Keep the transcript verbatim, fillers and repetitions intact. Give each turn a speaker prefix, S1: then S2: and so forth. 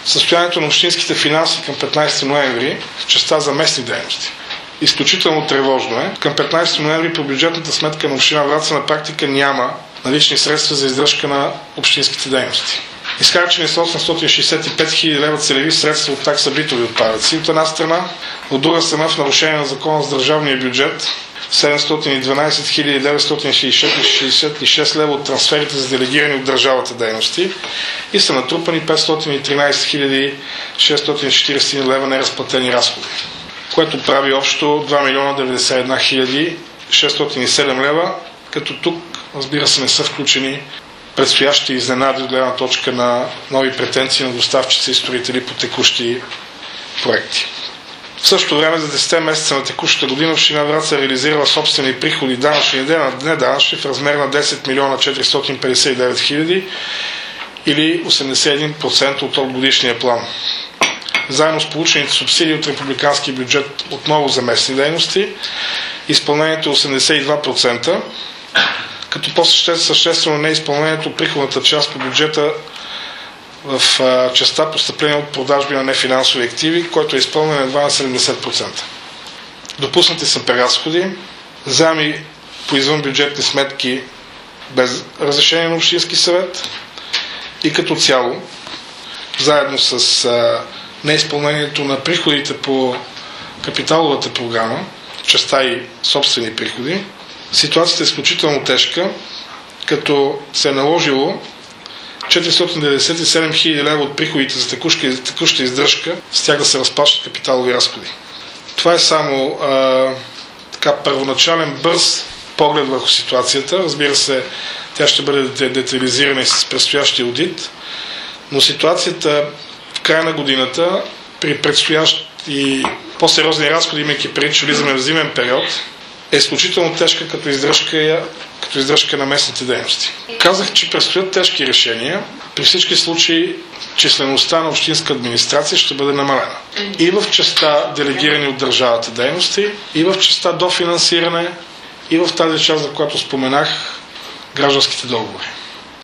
S1: състоянието на общинските финанси към петнайсети ноември в частта за местни дейности. Изключително тревожно е. Към петнайсети ноември по бюджетната сметка на община Враца на практика няма налични средства за издръжка на общинските дейности. Изхарчени са осемстотин шейсет и пет хиляди лева целеви средства от такса битови отпадъци от една страна, от друга страна в нарушение на закона за държавния бюджет седемстотин и дванайсет хиляди деветстотин шейсет и шест лева от трансферите за делегирани от държавата дейности и са натрупани петстотин и тринайсет хиляди шестстотин четирийсет лева неразплатени разходи, което прави общо два милиона деветдесет и една хиляди шестстотин и седем лева, като тук, разбира се, не са включени предстоящи изненади от гледна точка на нови претенции на доставчици и строители по текущи проекти. В същото време за десетте месеца на текущата година община Враца е реализирала собствени приходи данъчни и неданъчни в размер на десет милиона четиристотин петдесет и девет хиляди или осемдесет и един процента от годишния план. Заедно с получените субсидии от републиканския бюджет отново за местни дейности, изпълнението е осемдесет и два процента, като по-съществено неизпълнението приходната част по бюджета в а, частта постъпление от продажби на нефинансови активи, който е изпълнен едва на седемдесет процента. Допуснати са преразходи, заеми по извънбюджетни сметки без разрешение на Общински съвет и като цяло, заедно с а, неизпълнението на приходите по капиталовата програма, частта и собствени приходи, ситуацията е изключително тежка, като се е наложило четиристотин деветдесет и седем хиляди лева от приходите за текуща, текуща издръжка, с тях да се разплащат капиталови разходи. Това е само а, така първоначален бърз поглед върху ситуацията. Разбира се, тя ще бъде детализирана и с предстоящия аудит, но ситуацията в края на годината при предстоящи и по-сериозни разходи, имайки преди, че влизаме в зимен период, е изключително тежка като издръжка, като издръжка на местните дейности. Казах, че предстоят тежки решения. При всички случаи числеността на общинска администрация ще бъде намалена. И в частта делегирани от държавата дейности, и в частта дофинансиране, и в тази част, за която споменах, гражданските договори.